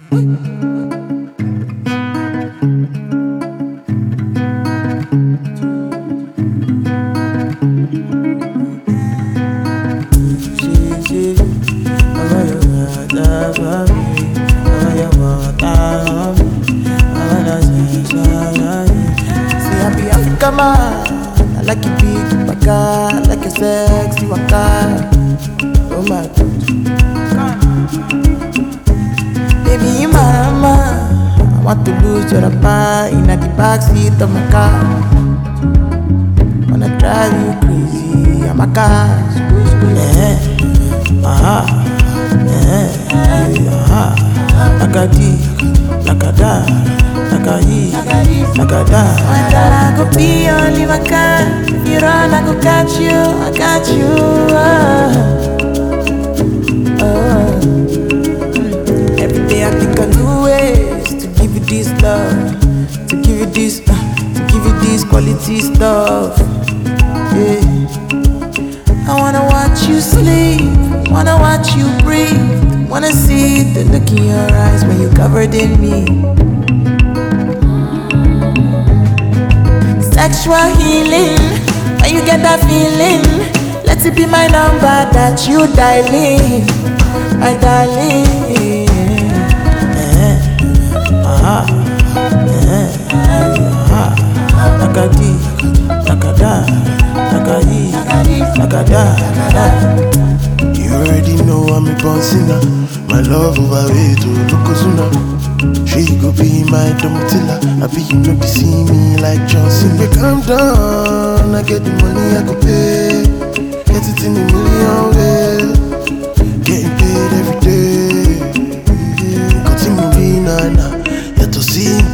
Come on, I like you big, waka, I like your sexy waka. Oh my God, baby, mama, I want to lose your rapper in the backseat of my car. Wanna drive you crazy, I'm a car. Nakada, one that I go be only my car. If you run, I go catch you. I got you. Every day I think of new ways to give you this love, to give you this, to give you this quality stuff. Yeah. I wanna watch you sleep, wanna watch you breathe, wanna see the look in your eyes when you're covered in me. Sexual healing, when you get that feeling, let it be my number that you dialing, my darling. You already know I'm a born sinner. My love overweight to Yokozuna. She go be my Domitilla. I be you know they see me like Johnson. But calm down, I get the money I go pay. Get it in a million ways. Getting paid every day. Continue being nana. Yet to see